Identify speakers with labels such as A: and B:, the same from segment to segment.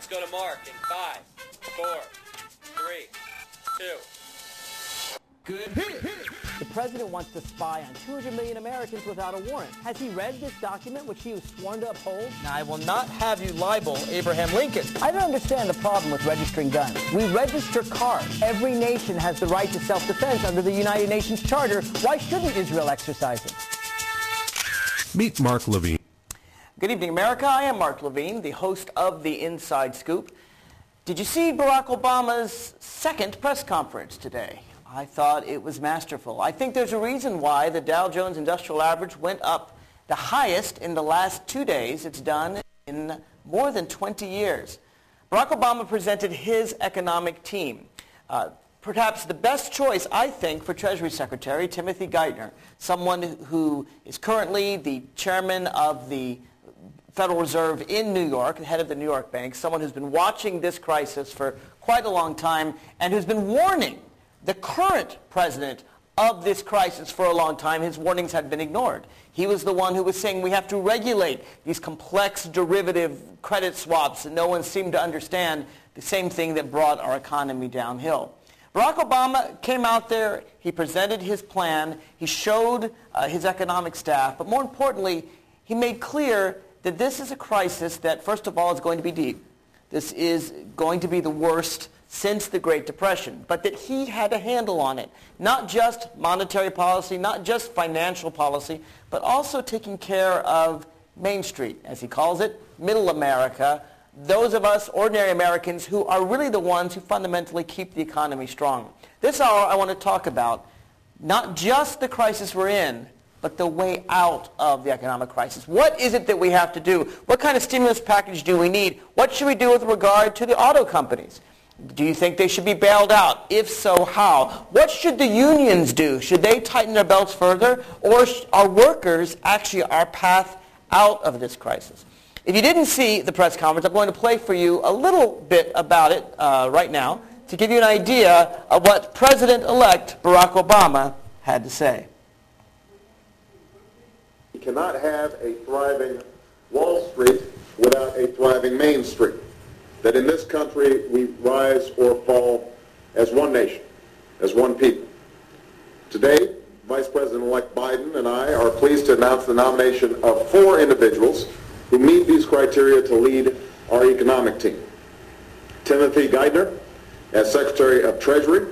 A: Let's go to Mark in 5, 4, 3, 2.
B: Good hit.
C: The president wants to spy on 200 million Americans without a warrant. Has he read this document, which he was sworn to uphold?
B: Now, I will not have you libel Abraham Lincoln.
C: I don't understand the problem with registering guns. We register cars. Every nation has the right to self-defense under the United Nations Charter. Why shouldn't Israel exercise it?
D: Meet Mark Levine.
C: Good evening, America. I am Mark Levine, the host of The Inside Scoop. Did you see Barack Obama's second press conference today? I thought it was masterful. I think there's a reason why the Dow Jones Industrial Average went up the highest in the last 2 days it's done in more than 20 years. Barack Obama presented his economic team. Perhaps the best choice, I think, for Treasury Secretary Timothy Geithner, someone who is currently the chairman of the Federal Reserve in New York, the head of the New York Bank, someone who's been watching this crisis for quite a long time and who's been warning the current president of this crisis for a long time. His warnings had been ignored. He was the one who was saying we have to regulate these complex derivative credit swaps, and no one seemed to understand the same thing that brought our economy downhill. Barack Obama came out there, he presented his plan, he showed his economic staff, but more importantly, he made clear that this is a crisis that, first of all, is going to be deep. This is going to be the worst since the Great Depression, but that he had a handle on it. Not just monetary policy, not just financial policy, but also taking care of Main Street, as he calls it, middle America, those of us, ordinary Americans, who are really the ones who fundamentally keep the economy strong. This hour, I want to talk about not just the crisis we're in, but the way out of the economic crisis. What is it that we have to do? What kind of stimulus package do we need? What should we do with regard to the auto companies? Do you think they should be bailed out? If so, how? What should the unions do? Should they tighten their belts further? Or are workers actually our path out of this crisis? If you didn't see the press conference, I'm going to play for you a little bit about it right now to give you an idea of what President-elect Barack Obama had to say.
E: We cannot have a thriving Wall Street without a thriving Main Street. That in this country we rise or fall as one nation, as one people. Today, Vice President-elect Biden and I are pleased to announce the nomination of 4 individuals who meet these criteria to lead our economic team. Timothy Geithner as Secretary of Treasury,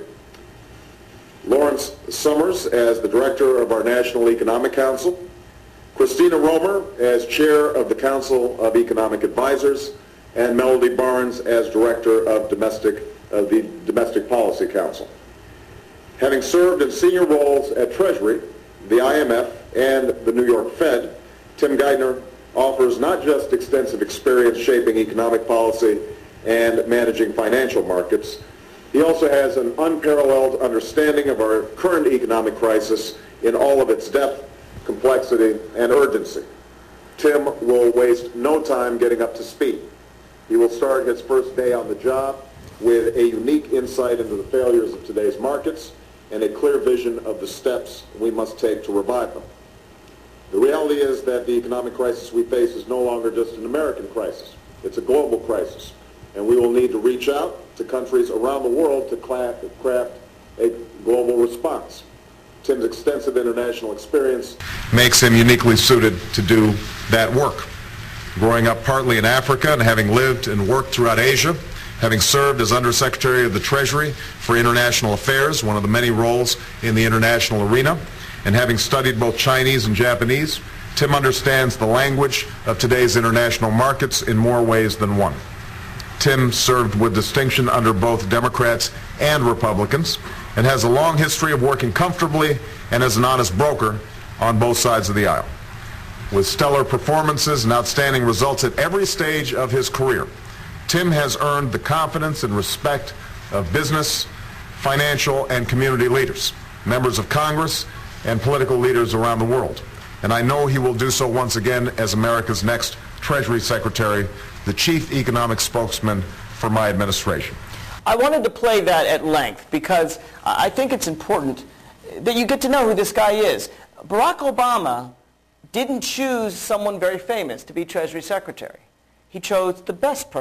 E: Lawrence Summers as the Director of our National Economic Council, Christina Romer as Chair of the Council of Economic Advisors, and Melody Barnes as Director of the Domestic Policy Council. Having served in senior roles at Treasury, the IMF, and the New York Fed, Tim Geithner offers not just extensive experience shaping economic policy and managing financial markets, he also has an unparalleled understanding of our current economic crisis in all of its depth, complexity, and urgency. Tim will waste no time getting up to speed. He will start his first day on the job with a unique insight into the failures of today's markets and a clear vision of the steps we must take to revive them. The reality is that the economic crisis we face is no longer just an American crisis. It's a global crisis, and we will need to reach out to countries around the world to craft a global response. Tim's extensive international experience
F: makes him uniquely suited to do that work. Growing up partly in Africa and having lived and worked throughout Asia, having served as Undersecretary of the Treasury for International Affairs, one of the many roles in the international arena, and having studied both Chinese and Japanese, Tim understands the language of today's international markets in more ways than one. Tim served with distinction under both Democrats and Republicans and has a long history of working comfortably and as an honest broker on both sides of the aisle. With stellar performances and outstanding results at every stage of his career, Tim has earned the confidence and respect of business, financial, and community leaders, members of Congress, and political leaders around the world. And I know he will do so once again as America's next Treasury Secretary, the chief economic spokesman for my administration.
C: I wanted to play that at length because I think it's important that you get to know who this guy is. Barack Obama didn't choose someone very famous to be Treasury Secretary. He chose the best person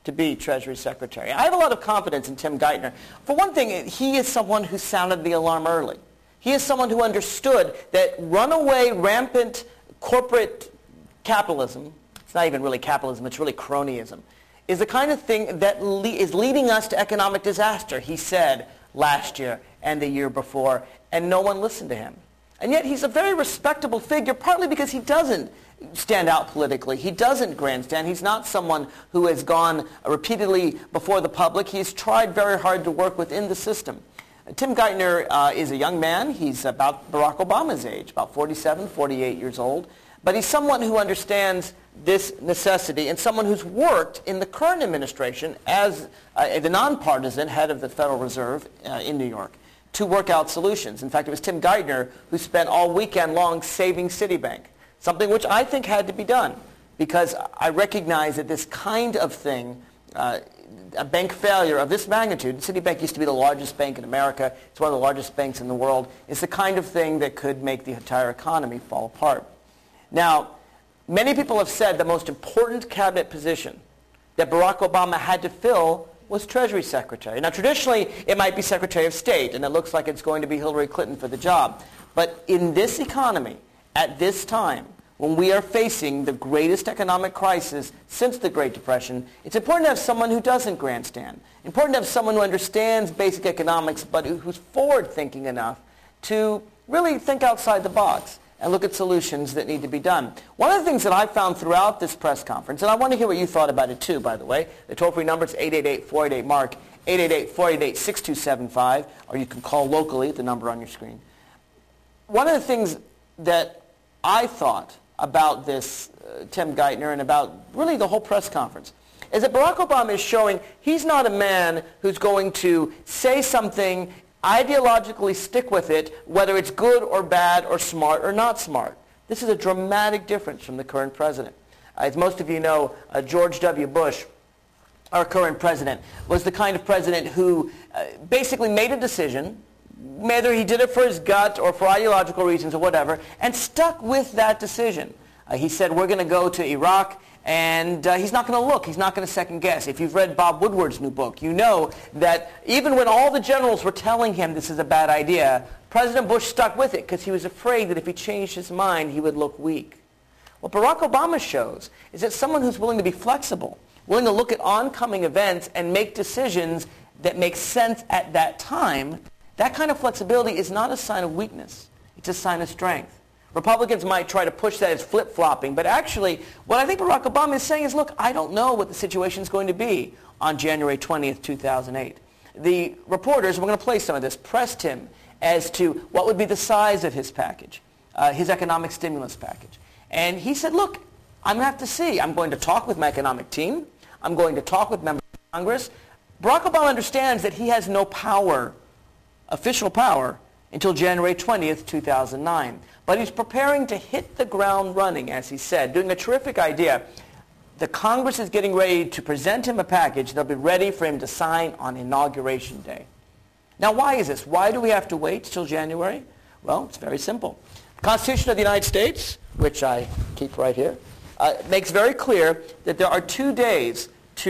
C: to be Treasury Secretary. I have a lot of confidence in Tim Geithner. For one thing, he is someone who sounded the alarm early. He is someone who understood that runaway, rampant corporate capitalism, it's not even really capitalism, it's really cronyism, is the kind of thing that is leading us to economic disaster, he said last year and the year before, and no one listened to him. And yet he's a very respectable figure, partly because he doesn't stand out politically. He doesn't grandstand. He's not someone who has gone repeatedly before the public. He's tried very hard to work within the system. Tim Geithner is a young man. He's about Barack Obama's age, about 47, 48 years old. But he's someone who understands this necessity and someone who's worked in the current administration as the nonpartisan head of the Federal Reserve in New York to work out solutions. In fact, it was Tim Geithner who spent all weekend long saving Citibank, something which I think had to be done because I recognize that this kind of thing, a bank failure of this magnitude, Citibank used to be the largest bank in America, it's one of the largest banks in the world, is the kind of thing that could make the entire economy fall apart. Now, many people have said the most important cabinet position that Barack Obama had to fill was Treasury Secretary. Now, traditionally, it might be Secretary of State, and it looks like it's going to be Hillary Clinton for the job. But in this economy, at this time, when we are facing the greatest economic crisis since the Great Depression, it's important to have someone who doesn't grandstand. Important to have someone who understands basic economics, but who's forward-thinking enough to really think outside the box and look at solutions that need to be done. One of the things that I found throughout this press conference, and I want to hear what you thought about it too, by the way, the toll-free number is 888-488-MARK, 888-488-6275, or you can call locally at the number on your screen. One of the things that I thought about this Tim Geithner and about really the whole press conference is that Barack Obama is showing he's not a man who's going to say something, ideologically stick with it, whether it's good or bad or smart or not smart. This is a dramatic difference from the current president. As most of you know, George W. Bush, our current president, was the kind of president who basically made a decision, whether he did it for his gut or for ideological reasons or whatever, and stuck with that decision. He said, we're going to go to Iraq, and he's not going to look. He's not going to second guess. If you've read Bob Woodward's new book, you know that even when all the generals were telling him this is a bad idea, President Bush stuck with it because he was afraid that if he changed his mind, he would look weak. What Barack Obama shows is that someone who's willing to be flexible, willing to look at oncoming events and make decisions that make sense at that time, that kind of flexibility is not a sign of weakness. It's a sign of strength. Republicans might try to push that as flip-flopping, but actually what I think Barack Obama is saying is, look, I don't know what the situation is going to be on January 20th, 2008. The reporters, we're going to play some of this, pressed him as to what would be the size of his package, his economic stimulus package. And he said, look, I'm going to have to see. I'm going to talk with my economic team. I'm going to talk with members of Congress. Barack Obama understands that he has no power, official power, until January 20th, 2009. But he's preparing to hit the ground running, as he said, doing a terrific idea. The Congress is getting ready to present him a package. They'll be ready for him to sign on Inauguration Day. Now, why is this? Why do we have to wait till January? Well, it's very simple. The Constitution of the United States, which I keep right here, makes very clear that there are 2 days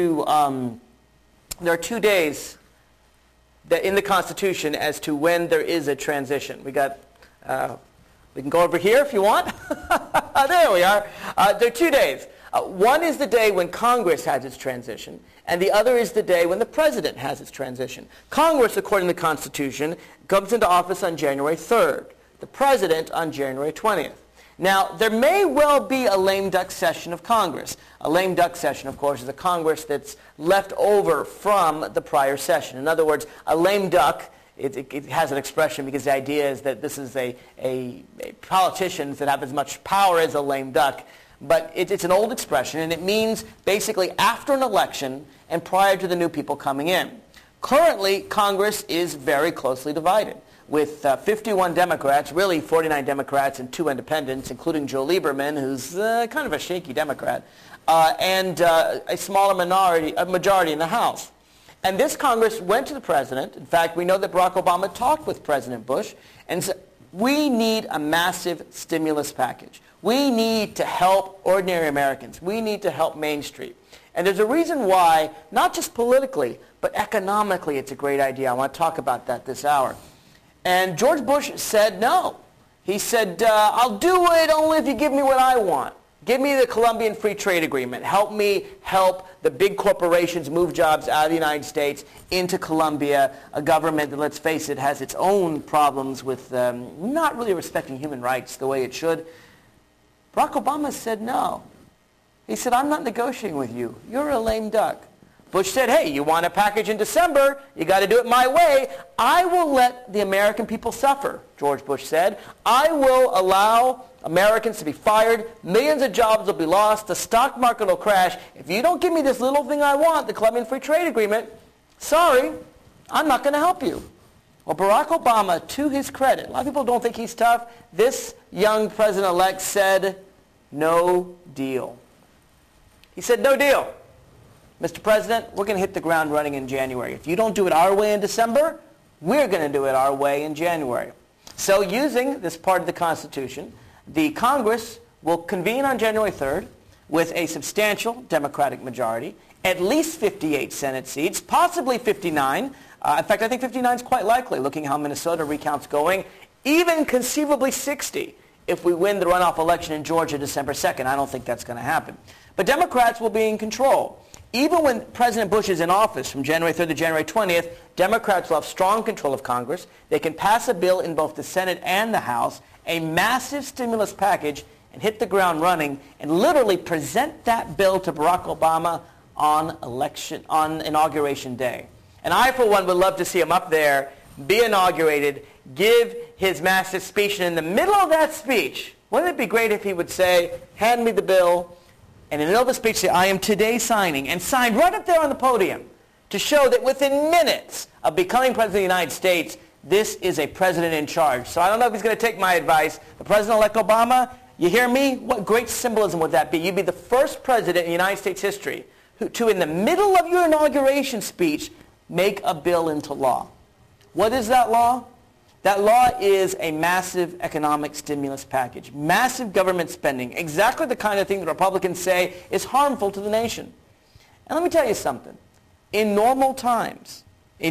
C: that in the Constitution as to when there is a transition. We can go over here if you want. There we are. There are 2 days. One is the day when Congress has its transition, and the other is the day when the President has its transition. Congress, according to the Constitution, comes into office on January 3rd. The President on January 20th. Now, there may well be a lame duck session of Congress. A lame duck session, of course, is a Congress that's left over from the prior session. In other words, a lame duck, it has an expression because the idea is that this is a politicians that have as much power as a lame duck. But it's an old expression, and it means basically after an election and prior to the new people coming in. Currently, Congress is very closely divided, with 51 Democrats, really 49 Democrats and 2 independents, including Joe Lieberman, who's kind of a shaky Democrat, and a smaller majority in the House. And this Congress went to the President. In fact, we know that Barack Obama talked with President Bush and said, we need a massive stimulus package. We need to help ordinary Americans. We need to help Main Street. And there's a reason why, not just politically, but economically it's a great idea. I want to talk about that this hour. And George Bush said no. He said, I'll do it only if you give me what I want. Give me the Colombian Free Trade Agreement. Help me help the big corporations move jobs out of the United States into Colombia, a government that, let's face it, has its own problems with not really respecting human rights the way it should. Barack Obama said no. He said, I'm not negotiating with you. You're a lame duck. Bush said, hey, you want a package in December? You got to do it my way. I will let the American people suffer, George Bush said. I will allow Americans to be fired. Millions of jobs will be lost. The stock market will crash. If you don't give me this little thing I want, the Colombian Free Trade Agreement, sorry, I'm not going to help you. Well, Barack Obama, to his credit, a lot of people don't think he's tough. This young president-elect said, no deal. He said, no deal. Mr. President, we're going to hit the ground running in January. If you don't do it our way in December, we're going to do it our way in January. So using this part of the Constitution, the Congress will convene on January 3rd with a substantial Democratic majority, at least 58 Senate seats, possibly 59. In fact, I think 59 is quite likely, looking how Minnesota recount's going, even conceivably 60 if we win the runoff election in Georgia December 2nd. I don't think that's going to happen. But Democrats will be in control. Even when President Bush is in office from January 3rd to January 20th, Democrats will have strong control of Congress. They can pass a bill in both the Senate and the House, a massive stimulus package, and hit the ground running and literally present that bill to Barack Obama on Inauguration Day. And I, for one, would love to see him up there, be inaugurated, give his massive speech, and in the middle of that speech, wouldn't it be great if he would say, hand me the bill, and in the middle of the speech say, I am today signing, and signed right up there on the podium to show that within minutes of becoming President of the United States, this is a president in charge. So I don't know if he's going to take my advice. But President-elect Obama, you hear me? What great symbolism would that be? You'd be the first president in United States history to, in the middle of your inauguration speech, make a bill into law. What is that law? That law is a massive economic stimulus package, massive government spending, exactly the kind of thing that Republicans say is harmful to the nation. And let me tell you something. In normal times,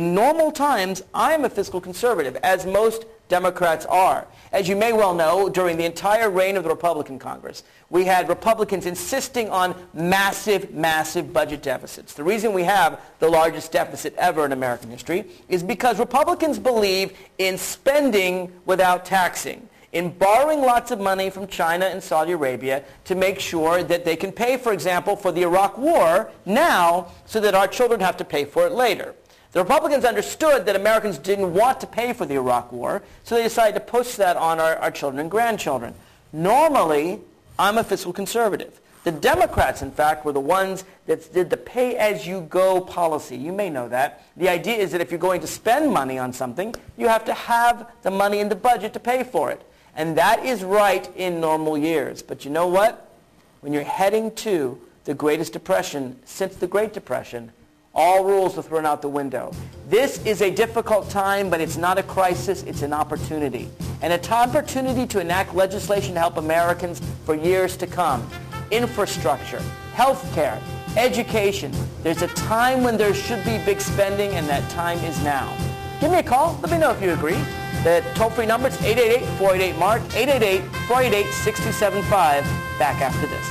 C: I am a fiscal conservative, as most Democrats are. As you may well know, during the entire reign of the Republican Congress, we had Republicans insisting on massive, massive budget deficits. The reason we have the largest deficit ever in American history is because Republicans believe in spending without taxing, in borrowing lots of money from China and Saudi Arabia to make sure that they can pay, for example, for the Iraq War now so that our children have to pay for it later. The Republicans understood that Americans didn't want to pay for the Iraq War, so they decided to push that on our children and grandchildren. Normally, I'm a fiscal conservative. The Democrats, in fact, were the ones that did the pay-as-you-go policy. You may know that. The idea is that if you're going to spend money on something, you have to have the money in the budget to pay for it. And that is right in normal years. But you know what? When you're heading to the greatest depression since the Great Depression, all rules are thrown out the window. This is a difficult time, but it's not a crisis, it's an opportunity. And an opportunity to enact legislation to help Americans for years to come. Infrastructure, health care, education. There's a time when there should be big spending, and that time is now. Give me a call. Let me know if you agree. The toll-free number is 888-488-MARK, 888-488-6275. Back after this.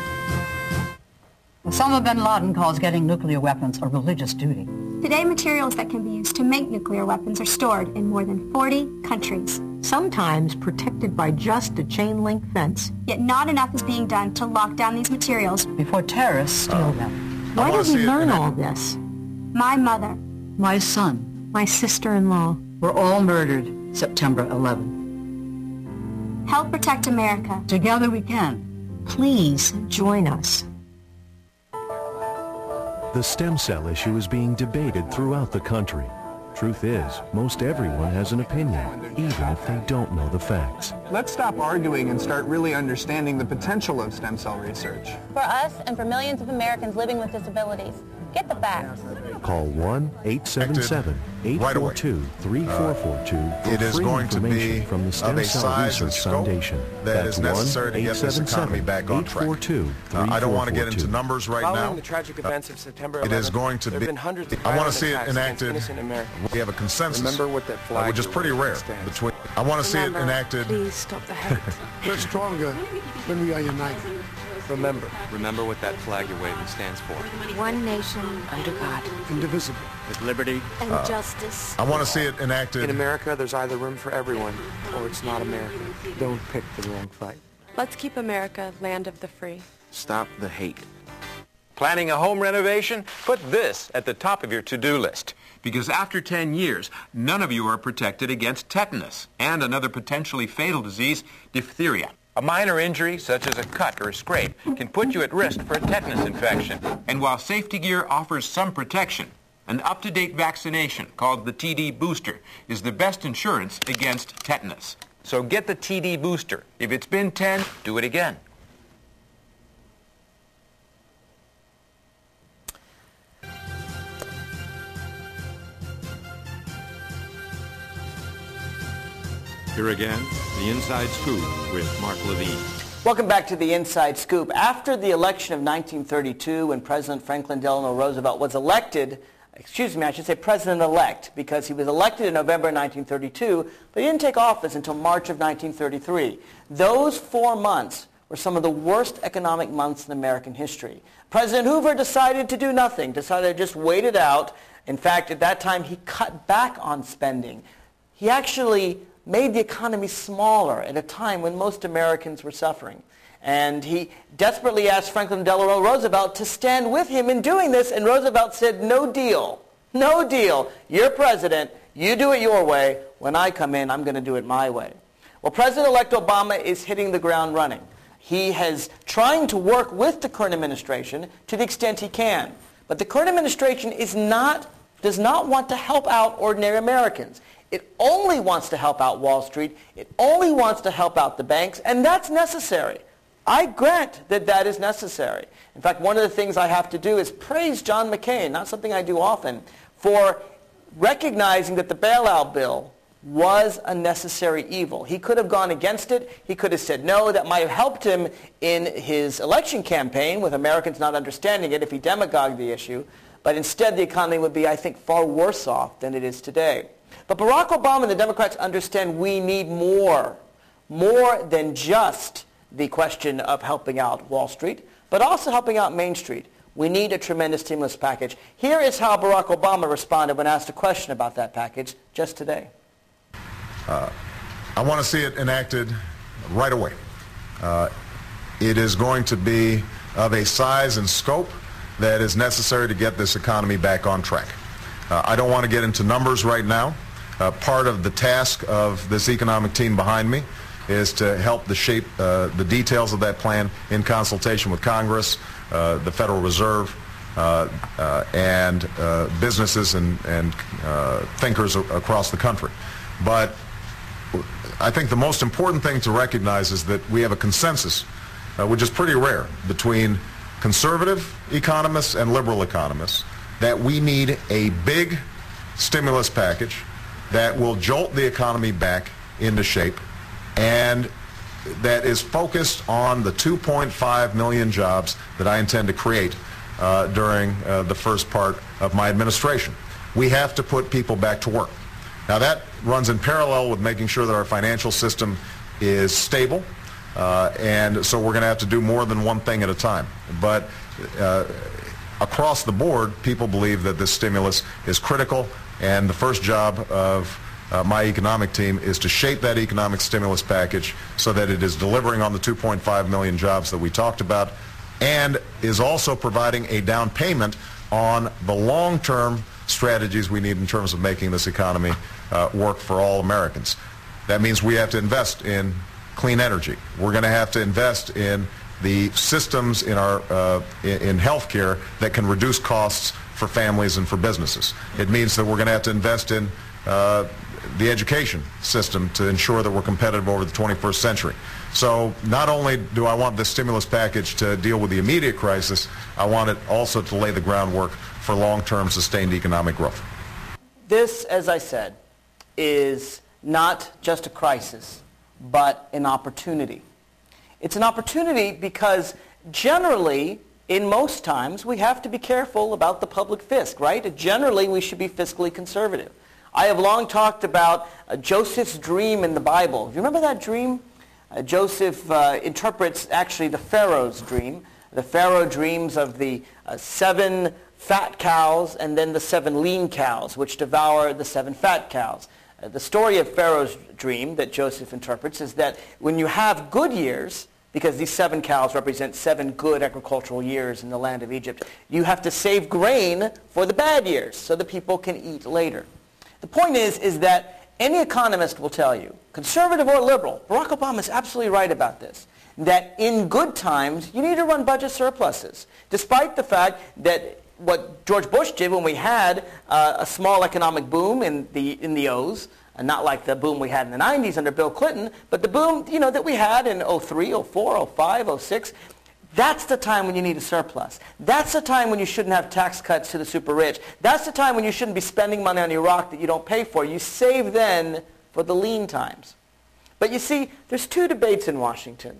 G: Osama bin Laden calls getting nuclear weapons a religious duty.
H: Today, materials that can be used to make nuclear weapons are stored in more than 40 countries.
I: Sometimes protected by just a chain-link fence.
H: Yet not enough is being done to lock down these materials
G: before terrorists steal them.
I: Why did we learn all this?
H: My mother.
G: My son.
I: My sister-in-law.
G: Were all murdered September 11.
H: Help protect America.
G: Together we can.
I: Please join us.
D: The stem cell issue is being debated throughout the country. Truth is, most everyone has an opinion, even if they don't know the facts.
J: Let's stop arguing and start really understanding the potential of stem cell research.
K: For us and for millions of Americans living with disabilities, Get the facts.
D: Call 1-877-842-3442
F: It is going to be
D: from the
F: of
D: Stem
F: a
D: Cell
F: size and
D: Research
F: scope
D: Foundation.
F: that is necessary to get this economy back on track. I don't want to get into numbers right now.
B: Following the tragic events of September 11th,
F: It is going to
B: there
F: be.
B: have been hundreds of
F: I want
B: violent
F: to see it
B: attacks against
F: enacted.
B: innocent Americans.
F: We have a consensus,
J: Remember what that flag
F: which is pretty rare. Between. I want to see it enacted.
K: Please stop the hate.
L: We're stronger when we are united.
M: Remember what that flag you're waving stands for.
K: One nation under God.
L: Indivisible.
M: With liberty
K: and justice.
F: I want to see it enacted.
B: In America, there's either room for everyone, or it's not America.
J: Don't pick the wrong fight.
K: Let's keep America land of the free.
M: Stop the hate.
N: Planning a home renovation? Put this at the top of your to-do list. Because after 10 years, none of you are protected against tetanus and another potentially fatal disease, diphtheria. A minor injury, such as a cut or a scrape, can put you at risk for a tetanus infection. And while safety gear offers some protection, an up-to-date vaccination called the TD Booster is the best insurance against tetanus. So get the TD Booster. If it's been 10, do it again.
O: Here again, the Inside Scoop with Mark Levine.
C: Welcome back to the Inside Scoop. After the election of 1932, when President Franklin Delano Roosevelt was elected, I should say president-elect, because he was elected in November 1932, but he didn't take office until March of 1933. Those 4 months were some of the worst economic months in American history. President Hoover decided to do nothing, decided to just wait it out. In fact, at that time, he cut back on spending. He actually made the economy smaller at a time when most Americans were suffering. And he desperately asked Franklin Delano Roosevelt to stand with him in doing this, and Roosevelt said, no deal. No deal. You're president. You do it your way. When I come in, I'm going to do it my way. Well, President-elect Obama is hitting the ground running. He is trying to work with the current administration to the extent he can. But the current administration does not want to help out ordinary Americans. It only wants to help out Wall Street. It only wants to help out the banks, and that's necessary. I grant that that is necessary. In fact, one of the things I have to do is praise John McCain, not something I do often, for recognizing that the bailout bill was a necessary evil. He could have gone against it. He could have said no. That might have helped him in his election campaign with Americans not understanding it if he demagogued the issue. But instead, the economy would be, I think, far worse off than it is today. But Barack Obama and the Democrats understand we need more than just the question of helping out Wall Street, but also helping out Main Street. We need a tremendous stimulus package. Here is how Barack Obama responded when asked a question about that package just today.
F: I want to see it enacted right away. It is going to be of a size and scope that is necessary to get this economy back on track. I don't want to get into numbers right now. Part of the task of this economic team behind me is to help to shape the details of that plan in consultation with Congress, the Federal Reserve, and businesses and thinkers across the country. But I think the most important thing to recognize is that we have a consensus, which is pretty rare, between conservative economists and liberal economists, that we need a big stimulus package that will jolt the economy back into shape and that is focused on the 2.5 million jobs that I intend to create during the first part of my administration. We have to put people back to work. Now that runs in parallel with making sure that our financial system is stable, and so we're going to have to do more than one thing at a time. But across the board, people believe that this stimulus is critical, and the first job of my economic team is to shape that economic stimulus package so that it is delivering on the 2.5 million jobs that we talked about and is also providing a down payment on the long-term strategies we need in terms of making this economy work for all Americans. That means we have to invest in clean energy. We're going to have to invest in the systems in our in healthcare that can reduce costs for families and for businesses. It means that we're going to have to invest in the education system to ensure that we're competitive over the 21st century. So not only do I want this stimulus package to deal with the immediate crisis, I want it also to lay the groundwork for long-term sustained economic growth.
C: This, as I said, is not just a crisis, but an opportunity. It's an opportunity because generally, in most times, we have to be careful about the public fisc, right? Generally, we should be fiscally conservative. I have long talked about Joseph's dream in the Bible. Do you remember that dream? Joseph interprets actually the Pharaoh's dream. The Pharaoh dreams of the 7 fat cows and then the 7 lean cows, which devour the 7 fat cows. The story of Pharaoh's dream that Joseph interprets is that when you have good years, because these 7 cows represent 7 good agricultural years in the land of Egypt, you have to save grain for the bad years so the people can eat later. The point is that any economist will tell you, conservative or liberal, Barack Obama is absolutely right about this, that in good times you need to run budget surpluses, despite the fact that what George Bush did when we had a small economic boom in the O's, not like the boom we had in the 90s under Bill Clinton, but the boom that we had in 03, 04, 05, 06. That's the time when you need a surplus. That's the time when you shouldn't have tax cuts to the super rich. That's the time when you shouldn't be spending money on Iraq that you don't pay for. You save then for the lean times. But you see, there's 2 debates in Washington.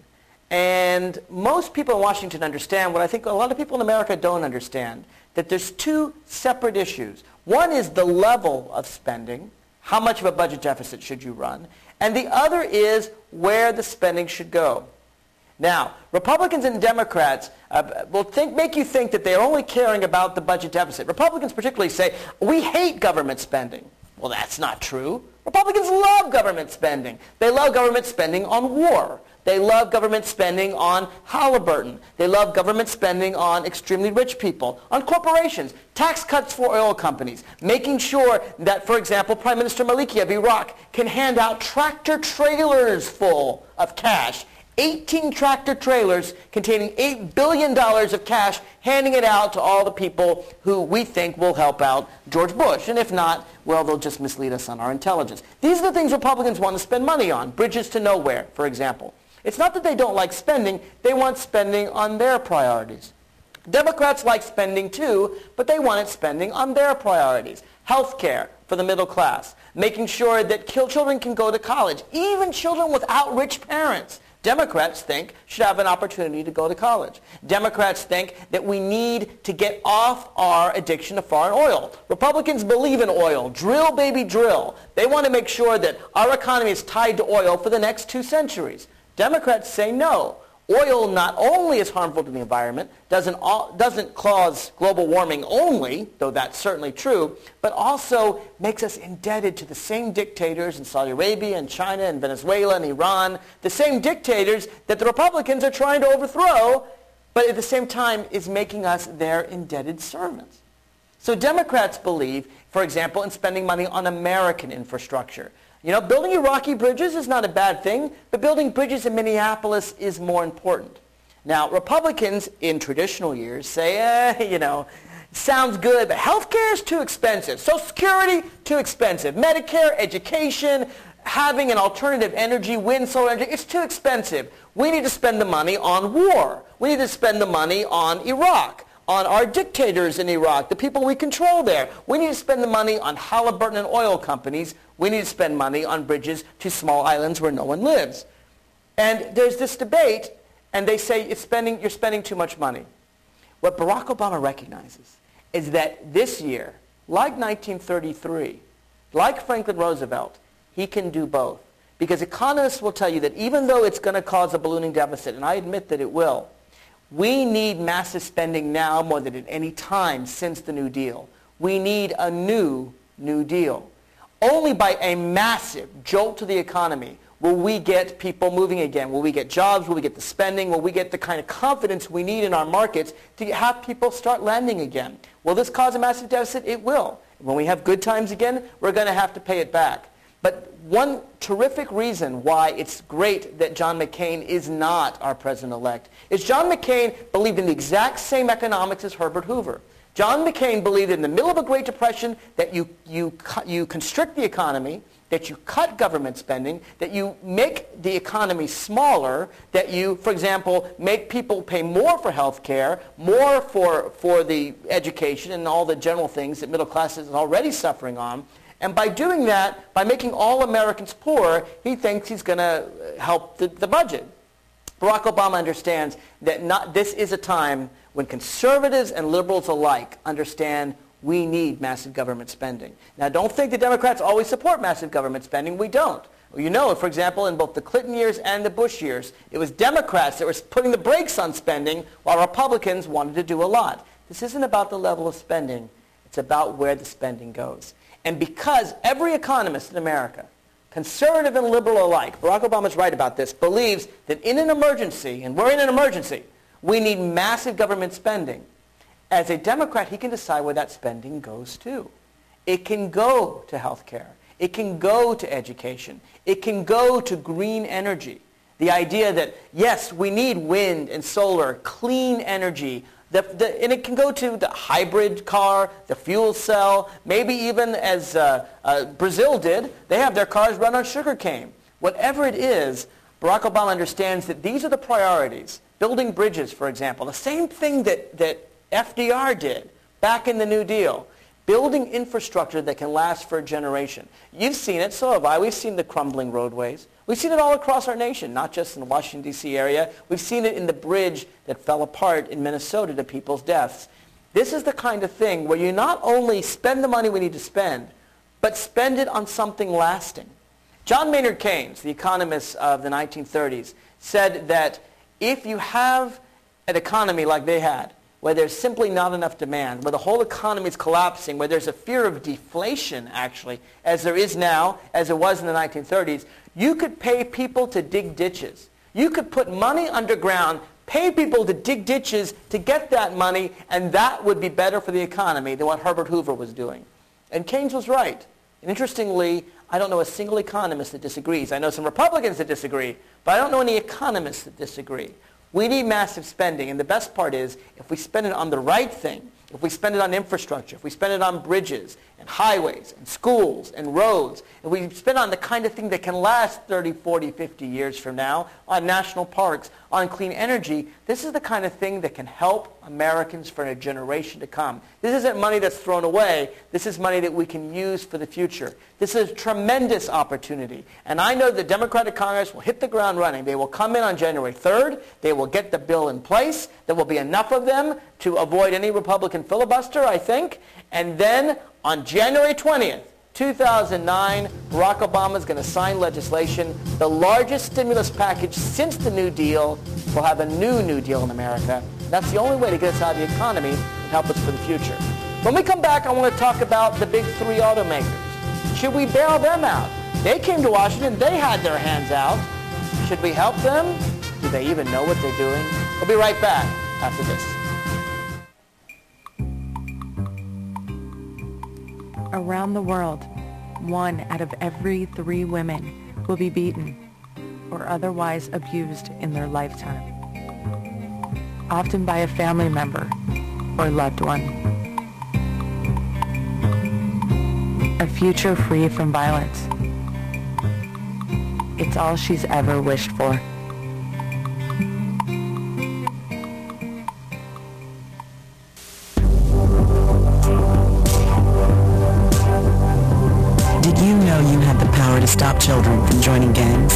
C: And most people in Washington understand what I think a lot of people in America don't understand, that there's 2 separate issues. One is the level of spending. How much of a budget deficit should you run? And the other is where the spending should go. Now, Republicans and Democrats will make you think that they're only caring about the budget deficit. Republicans particularly say, we hate government spending. Well, that's not true. Republicans love government spending. They love government spending on war. They love government spending on Halliburton. They love government spending on extremely rich people, on corporations, tax cuts for oil companies, making sure that, for example, Prime Minister Maliki of Iraq can hand out tractor trailers full of cash, 18 tractor trailers containing $8 billion of cash, handing it out to all the people who we think will help out George Bush. And if not, well, they'll just mislead us on our intelligence. These are the things Republicans want to spend money on. Bridges to nowhere, for example. It's not that they don't like spending. They want spending on their priorities. Democrats like spending too, but they wanted spending on their priorities. Health care for the middle class. Making sure that children can go to college. Even children without rich parents, Democrats think, should have an opportunity to go to college. Democrats think that we need to get off our addiction to foreign oil. Republicans believe in oil. Drill, baby, drill. They want to make sure that our economy is tied to oil for the next 2 centuries. Democrats say no. Oil not only is harmful to the environment, doesn't cause global warming only, though that's certainly true, but also makes us indebted to the same dictators in Saudi Arabia and China and Venezuela and Iran, the same dictators that the Republicans are trying to overthrow, but at the same time is making us their indebted servants. So Democrats believe, for example, in spending money on American infrastructure. Building Iraqi bridges is not a bad thing, but building bridges in Minneapolis is more important. Now, Republicans in traditional years say, sounds good, but health care is too expensive. Social Security, too expensive. Medicare, education, having an alternative energy, wind, solar energy, it's too expensive. We need to spend the money on war. We need to spend the money on Iraq, on our dictators in Iraq, the people we control there. We need to spend the money on Halliburton and oil companies. We need to spend money on bridges to small islands where no one lives. And there's this debate, and they say you're spending too much money. What Barack Obama recognizes is that this year, like 1933, like Franklin Roosevelt, he can do both. Because economists will tell you that even though it's going to cause a ballooning deficit, and I admit that it will, we need massive spending now more than at any time since the New Deal. We need a New Deal. Only by a massive jolt to the economy will we get people moving again. Will we get jobs? Will we get the spending? Will we get the kind of confidence we need in our markets to have people start lending again? Will this cause a massive deficit? It will. When we have good times again, we're going to have to pay it back. But one terrific reason why it's great that John McCain is not our president-elect is John McCain believed in the exact same economics as Herbert Hoover. John McCain believed in the middle of a Great Depression that you constrict the economy, that you cut government spending, that you make the economy smaller, that you, for example, make people pay more for health care, more for the education and all the general things that middle class is already suffering on. And by doing that, by making all Americans poor, he thinks he's going to help the budget. Barack Obama understands that this is a time when conservatives and liberals alike understand we need massive government spending. Now, don't think the Democrats always support massive government spending. We don't. You know, for example, in both the Clinton years and the Bush years, it was Democrats that were putting the brakes on spending while Republicans wanted to do a lot. This isn't about the level of spending. It's about where the spending goes. And because every economist in America, conservative and liberal alike, Barack Obama's right about this, believes that in an emergency, and we're in an emergency, we need massive government spending. As a Democrat, he can decide where that spending goes to. It can go to health care. It can go to education. It can go to green energy. The idea that, yes, we need wind and solar, clean energy, and it can go to the hybrid car, the fuel cell, maybe even as Brazil did, they have their cars run on sugarcane. Whatever it is, Barack Obama understands that these are the priorities. Building bridges, for example, the same thing that FDR did back in the New Deal. Building infrastructure that can last for a generation. You've seen it, so have I. We've seen the crumbling roadways. We've seen it all across our nation, not just in the Washington, D.C. area. We've seen it in the bridge that fell apart in Minnesota to people's deaths. This is the kind of thing where you not only spend the money we need to spend, but spend it on something lasting. John Maynard Keynes, the economist of the 1930s, said that if you have an economy like they had, where there's simply not enough demand, where the whole economy is collapsing, where there's a fear of deflation, actually, as there is now, as it was in the 1930s, you could pay people to dig ditches. You could put money underground, pay people to dig ditches to get that money, and that would be better for the economy than what Herbert Hoover was doing. And Keynes was right. And interestingly, I don't know a single economist that disagrees. I know some Republicans that disagree, but I don't know any economists that disagree. We need massive spending, and the best part is if we spend it on the right thing, if we spend it on infrastructure, if we spend it on bridges and highways and schools and roads, if we spend it on the kind of thing that can last 30, 40, 50 years from now, on national parks, on clean energy, this is the kind of thing that can help Americans for a generation to come. This isn't money that's thrown away. This is money that we can use for the future. This is a tremendous opportunity. And I know the Democratic Congress will hit the ground running. They will come in on January 3rd. They will get the bill in place. There will be enough of them to avoid any Republican filibuster, I think. And then on January 20th, 2009, Barack Obama is going to sign legislation. The largest stimulus package since the New Deal. We'll have a new Deal in America. That's the only way to get us out of the economy and help us for the future. When we come back, I want to talk about the big three automakers. Should we bail them out? They came to Washington. They had their hands out. Should we help them? Do they even know what they're doing? We'll be right back after this.
K: Around the world, 1 out of every 3 women will be beaten or otherwise abused in their lifetime, often by a family member or loved one. A future free from violence. It's all she's ever wished for.
P: Did you know you had the power to stop children from joining gangs?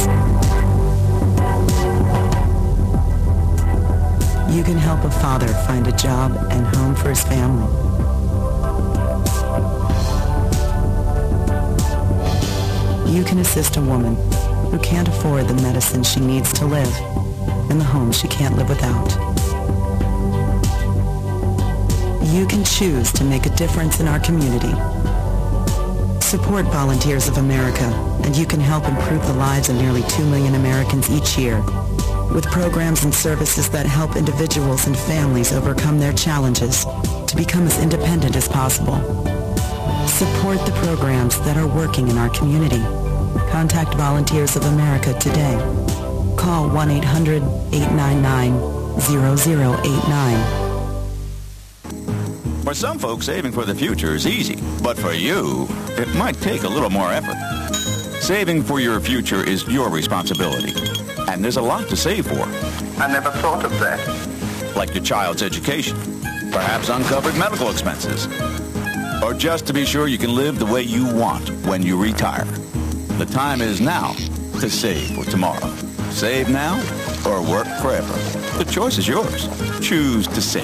P: You can help a father find a job and home for his family. You can assist a woman who can't afford the medicine she needs to live and the home she can't live without. You can choose to make a difference in our community. Support Volunteers of America, and you can help improve the lives of nearly 2 million Americans each year with programs and services that help individuals and families overcome their challenges to become as independent as possible. Support the programs that are working in our community. Contact Volunteers of America today. Call 1-800-899-0089.
Q: For some folks, saving for the future is easy, but for you, it might take a little more effort. Saving for your future is your responsibility. And there's a lot to save for.
R: I never thought of that.
Q: Like your child's education, perhaps uncovered medical expenses, or just to be sure you can live the way you want when you retire. The time is now to save for tomorrow. Save now or work forever. The choice is yours. Choose to save.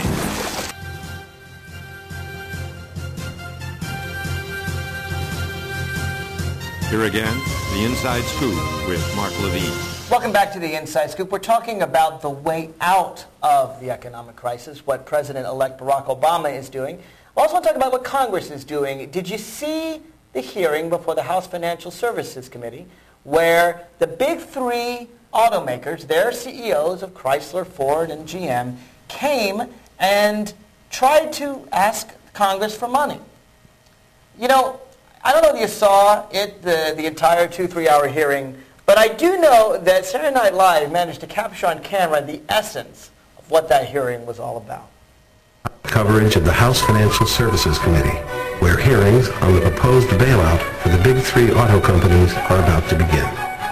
O: Here again, the Inside Scoop with Mark Levine.
C: Welcome back to the Inside Scoop. We're talking about the way out of the economic crisis, what President-elect Barack Obama is doing. I also want to talk about what Congress is doing. Did you see the hearing before the House Financial Services Committee where the big three automakers, their CEOs of Chrysler, Ford, and GM, came and tried to ask Congress for money? You know, I don't know if you saw it, the entire 2-3-hour hearing, but I do know that Saturday Night Live managed to capture on camera the essence of what that hearing was all about.
S: Coverage of the House Financial Services Committee, where hearings on the proposed bailout for the big three auto companies are about to begin.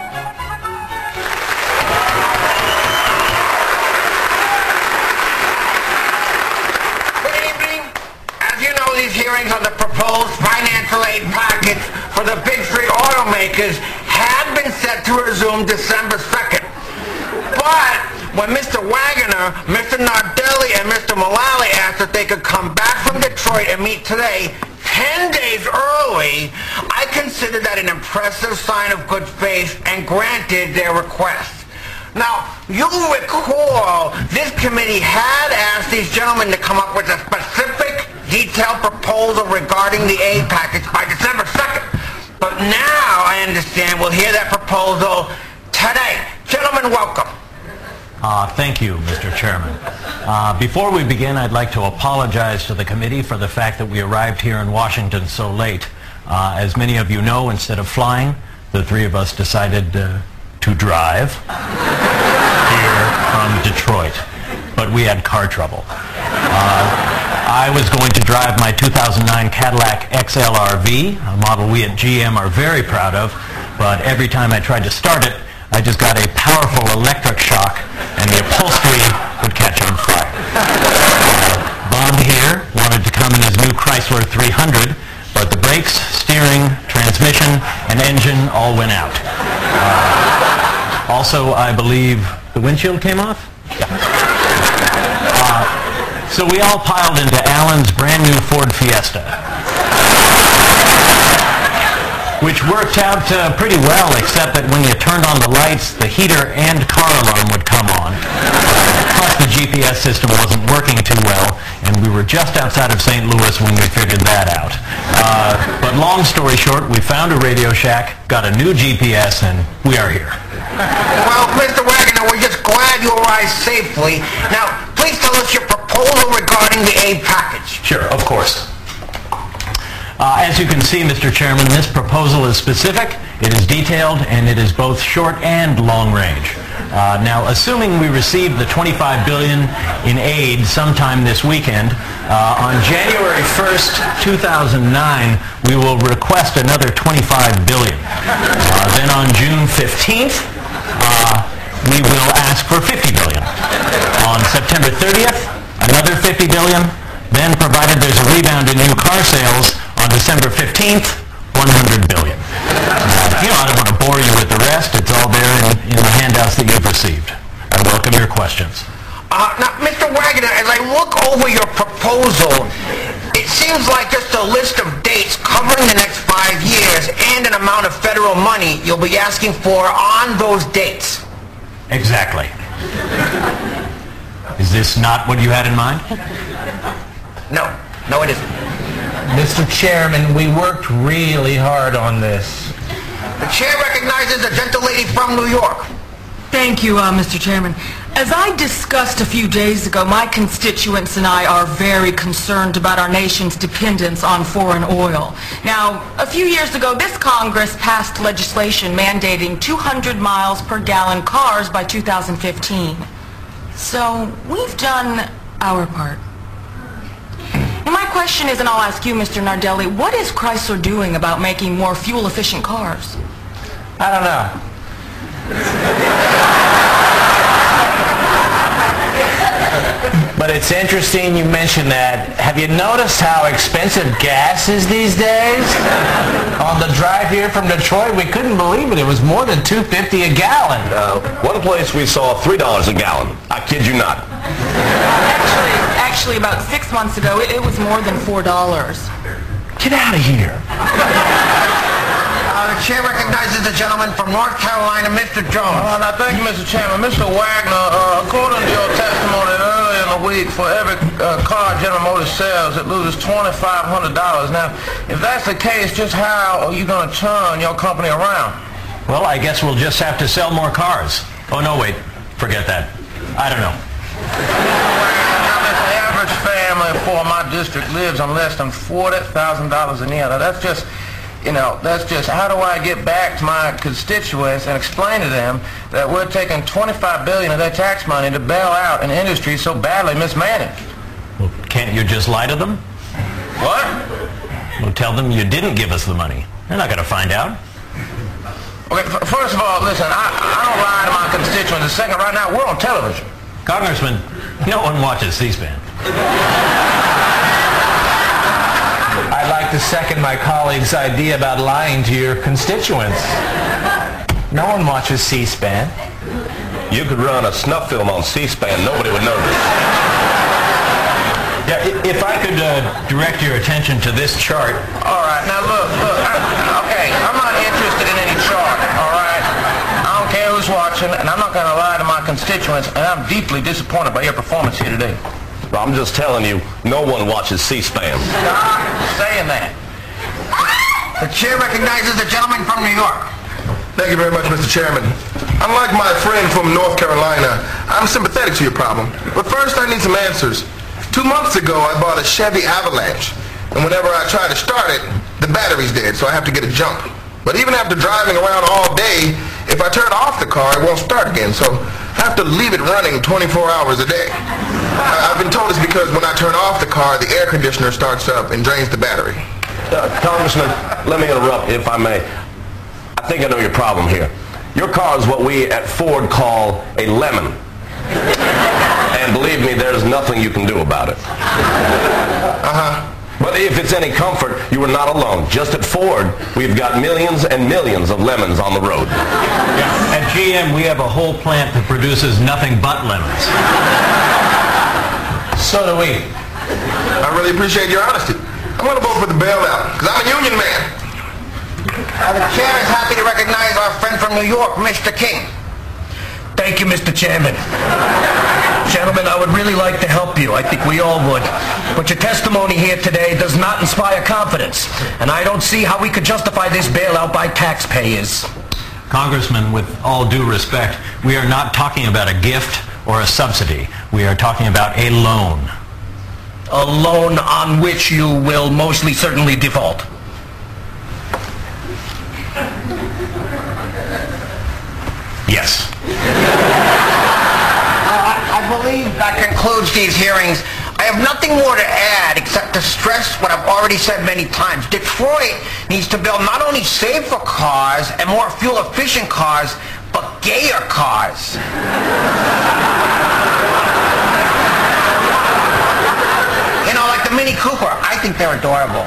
T: Good evening. As you know, these hearings on the proposed financial aid package for the big three automakers had been set to resume December 2nd. But when Mr. Wagner, Mr. Nardelli, and Mr. Mullally asked if they could come back from Detroit and meet today, 10 days early, I considered that an impressive sign of good faith and granted their request. Now, you'll recall this committee had asked these gentlemen to come up with a specific, detailed proposal regarding the aid package by December 2nd. But now, I understand, we'll hear that proposal today. Gentlemen, welcome.
U: Thank you, Mr. Chairman. Before we begin, I'd like to apologize to the committee for the fact that we arrived here in Washington so late. As many of you know, instead of flying, the three of us decided to drive here from Detroit. But we had car trouble. I was going to drive my 2009 Cadillac XLR-V, a model we at GM are very proud of, but every time I tried to start it, I just got a powerful electric shock and the upholstery would catch on fire. Bob here wanted to come in his new Chrysler 300, but the brakes, steering, transmission, and engine all went out. Also, I believe the windshield came off? Yeah. So we all piled into Alan's brand new Ford Fiesta, which worked out pretty well, except that when you turned on the lights, the heater and car alarm would come on. Plus, the GPS system wasn't working too well, and we were just outside of St. Louis when we figured that out. But long story short, we found a Radio Shack, got a new GPS, and we are here.
T: Well, Mr. Wagner, we're just glad you arrived safely. Now, please tell us your proposal regarding the aid package.
U: Sure, of course. As you can see, Mr. Chairman, this proposal is specific, it is detailed, and it is both short and long range. Now, assuming we receive the $25 billion in aid sometime this weekend, on January 1st, 2009, we will request another $25 billion. Then on June 15th, we will ask for $50 billion. On September 30th, another $50 billion. Then, provided there's a rebound in new car sales, on December 15th, $100 billion. I don't want to bore you with the rest. It's all there in the handouts that you've received. I welcome your questions.
T: Now, Mr. Wagner, as I look over your proposal, it seems like just a list of dates covering the next 5 years and an amount of federal money you'll be asking for on those dates.
U: Exactly. Is this not what you had in mind?
T: No, it isn't.
V: Mr. Chairman, we worked really hard on this.
T: The chair recognizes a gentle lady from New York.
W: Thank you, Mr. Chairman. As I discussed a few days ago, my constituents and I are very concerned about our nation's dependence on foreign oil. Now, a few years ago, this Congress passed legislation mandating 200 miles per gallon cars by 2015. So, we've done our part. And my question is, and I'll ask you, Mr. Nardelli, what is Chrysler doing about making more fuel-efficient cars?
V: I don't know. But it's interesting you mentioned that. Have you noticed how expensive gas is these days? On the drive here from Detroit, we couldn't believe it. It was more than $2.50 a gallon.
A: One place we saw $3 a gallon. I kid you not.
W: Actually, about 6 months ago, it was more than $4.
V: Get out of here.
T: The chair recognizes the gentleman from North Carolina, Mr. Jones.
V: Now, thank you, Mr. Chairman. Mr. Wagner, according to your testimony earlier in the week, for every car General Motors sells, it loses $2,500. Now, if that's the case, just how are you going to turn your company around?
U: Well, I guess we'll just have to sell more cars. Oh, no, wait. Forget that. I don't know.
V: The average family for my district lives on less than $40,000 a year. Now, that's just how do I get back to my constituents and explain to them that we're taking $25 billion of their tax money to bail out an industry so badly mismanaged?
U: Well, can't you just lie to them?
V: What?
U: Well, tell them you didn't give us the money. They're not going to find out.
V: Okay, first of all, listen, I don't lie to my constituents. Second, right now, we're on television.
U: Congressman, no one watches C-SPAN.
V: I'd like to second my colleague's idea about lying to your constituents. No one watches C-SPAN.
A: You could run a snuff film on C-SPAN. Nobody would notice.
U: Yeah, if I could direct your attention to this chart.
V: All right, now look. I'm not interested in any chart, all right? I don't care who's watching, and I'm not going to lie to my constituents, and I'm deeply disappointed by your performance here today.
A: Well, I'm just telling you, no one watches C-SPAN.
V: Stop saying that.
T: The chair recognizes the gentleman from New York.
E: Thank you very much, Mr. Chairman. Unlike my friend from North Carolina, I'm sympathetic to your problem. But first, I need some answers. 2 months ago, I bought a Chevy Avalanche, and whenever I try to start it, the battery's dead, so I have to get a jump. But even after driving around all day, if I turn off the car, it won't start again, so I have to leave it running 24 hours a day. I've been told it's because when I turn off the car, the air conditioner starts up and drains the battery.
A: Congressman, let me interrupt, if I may. I think I know your problem here. Your car is what we at Ford call a lemon. And believe me, there's nothing you can do about it. But if it's any comfort, you are not alone. Just at Ford, we've got millions and millions of lemons on the road.
U: Yeah. At GM, we have a whole plant that produces nothing but lemons.
V: So do we.
E: I really appreciate your honesty. I'm going to vote for the bailout, because I'm a union man.
T: The chair is happy to recognize our friend from New York, Mr. King.
V: Thank you, Mr. Chairman. Gentlemen, I would really like to help you. I think we all would. But your testimony here today does not inspire confidence. And I don't see how we could justify this bailout by taxpayers.
U: Congressman, with all due respect, we are not talking about a gift or a subsidy. We are talking about a loan.
V: A loan on which you will mostly certainly default.
U: Yes.
T: I believe that concludes these hearings. I have nothing more to add except to stress what I've already said many times. Detroit needs to build not only safer cars and more fuel-efficient cars, but gayer cars. You know, like the Mini Cooper. I think they're adorable.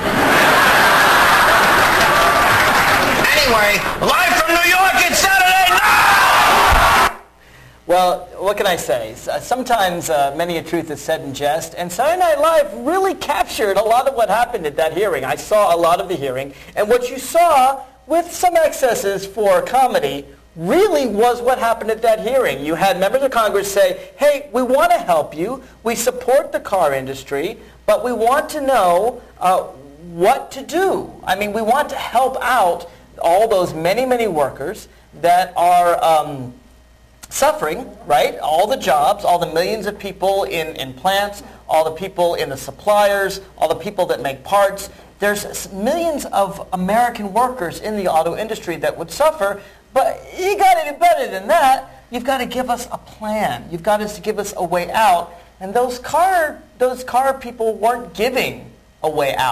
T: Anyway, live from New York, it's Saturday night!
C: Well, what can I say? Sometimes many a truth is said in jest, and Saturday Night Live really captured a lot of what happened at that hearing. I saw a lot of the hearing, and what you saw, with some excesses for comedy, really was what happened at that hearing. You had members of Congress say, hey, we want to help you, we support the car industry, but we want to know what to do. I mean, we want to help out all those many, many workers that are suffering, right? All the jobs, all the millions of people in plants, all the people in the suppliers, all the people that make parts. There's millions of American workers in the auto industry that would suffer, but you got to do better than that. You've got to give us a plan. You've got to give us a way out. And those car people weren't giving a way out.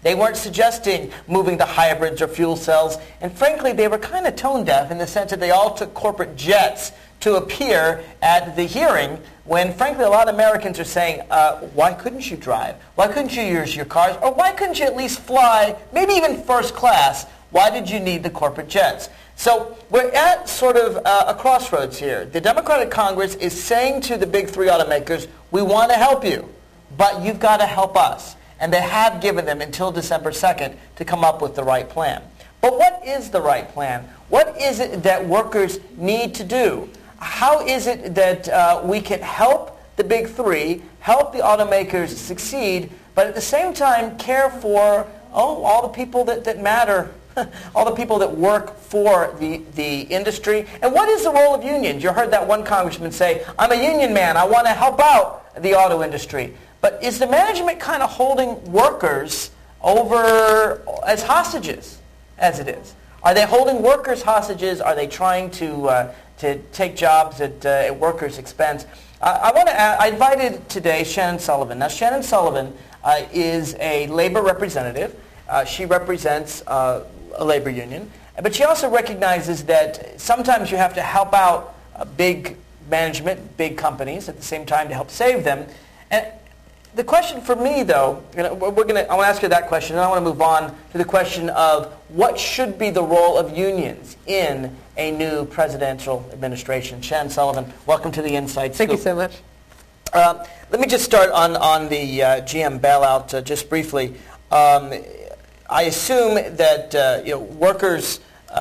C: They weren't suggesting moving to hybrids or fuel cells. And frankly, they were kind of tone deaf in the sense that they all took corporate jets to appear at the hearing when, frankly, a lot of Americans are saying, why couldn't you drive? Why couldn't you use your cars? Or why couldn't you at least fly, maybe even first class? Why did you need the corporate jets? So we're at sort of a crossroads here. The Democratic Congress is saying to the big three automakers, we want to help you, but you've got to help us. And they have given them until December 2nd to come up with the right plan. But what is the right plan? What is it that workers need to do? How is it that we can help the big three, help the automakers succeed, but at the same time care for all the people that matter, all the people that work for the industry? And what is the role of unions? You heard that one congressman say, I'm a union man, I want to help out the auto industry. But is the management kind of holding workers over as hostages, as it is? Are they holding workers hostages? Are they trying to take jobs at workers' expense? I invited today Shannon Sullivan. Now, Shannon Sullivan is a labor representative. She represents a labor union. But she also recognizes that sometimes you have to help out big management, big companies at the same time to help save them. And the question for me, though, I want to ask you that question, and I want to move on to the question of what should be the role of unions in a new presidential administration. Shannon Sullivan, welcome to the Inside Scoop.
G: Thank you so much.
C: Let me just start on the GM bailout just briefly. I assume that workers.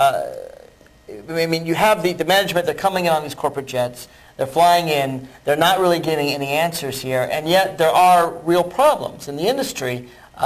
C: You have the management. They're coming in on these corporate jets. They're flying in. They're not really getting any answers here, and yet there are real problems in the industry.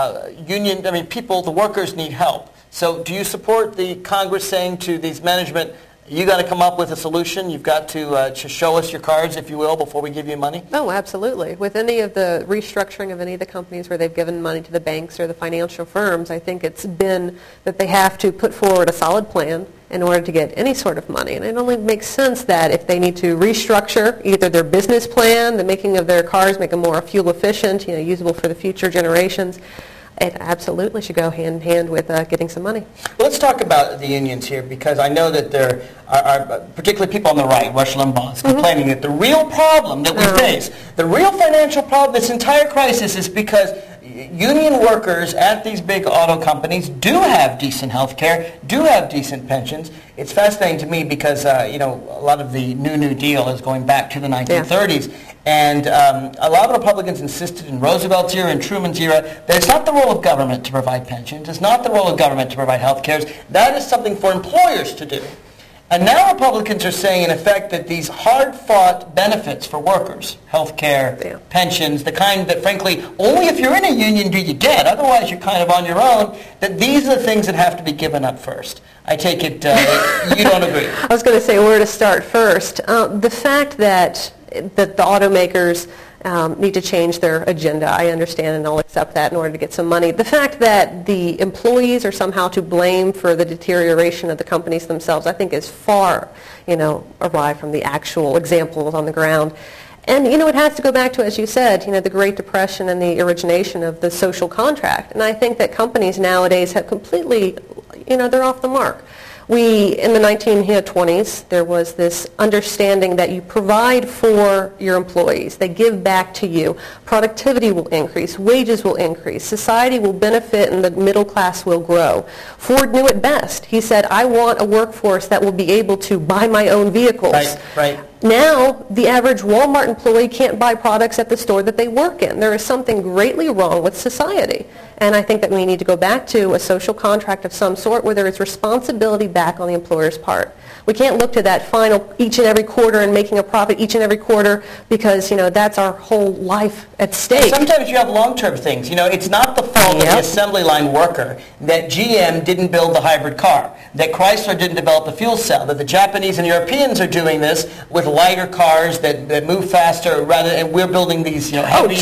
C: The workers need help. So do you support the Congress saying to these management, you got to come up with a solution. You've got to show us your cards, if you will, before we give you money?
G: Oh, absolutely. With any of the restructuring of any of the companies where they've given money to the banks or the financial firms, I think it's been that they have to put forward a solid plan in order to get any sort of money. And it only makes sense that if they need to restructure either their business plan, the making of their cars, make them more fuel efficient, usable for the future generations, it absolutely should go hand in hand with getting some money.
C: Well, let's talk about the unions here, because I know that there are particularly people on the right, Rush Limbaugh, is complaining that the real problem that we face, the real financial problem, this entire crisis, is because union workers at these big auto companies do have decent health care, do have decent pensions. It's fascinating to me because, a lot of the New Deal is going back to the 1930s. Yeah. And a lot of Republicans insisted in Roosevelt's era and Truman's era that it's not the role of government to provide pensions. It's not the role of government to provide health care. That is something for employers to do. And now Republicans are saying, in effect, that these hard-fought benefits for workers, health care, pensions, the kind that, frankly, only if you're in a union do you get, otherwise you're kind of on your own, that these are the things that have to be given up first. I take it you don't agree.
G: I was going to say where to start first. The fact that the automakers need to change their agenda, I understand, and I'll accept that in order to get some money. The fact that the employees are somehow to blame for the deterioration of the companies themselves, I think is far, arrived from the actual examples on the ground. And, it has to go back to, as you said, the Great Depression and the origination of the social contract. And I think that companies nowadays have completely, they're off the mark. In the 1920s, there was this understanding that you provide for your employees. They give back to you. Productivity will increase. Wages will increase. Society will benefit, and the middle class will grow. Ford knew it best. He said, I want a workforce that will be able to buy my own vehicles.
C: Right.
G: Now, the average Walmart employee can't buy products at the store that they work in. There is something greatly wrong with society. And I think that we need to go back to a social contract of some sort where there is responsibility back on the employer's part. We can't look to that final each and every quarter and making a profit each and every quarter because, that's our whole life at stake.
C: Sometimes you have long-term things. It's not the fault of the assembly line worker that GM didn't build the hybrid car, that Chrysler didn't develop the fuel cell, that the Japanese and Europeans are doing this with lighter cars that move faster, and we're building these heavy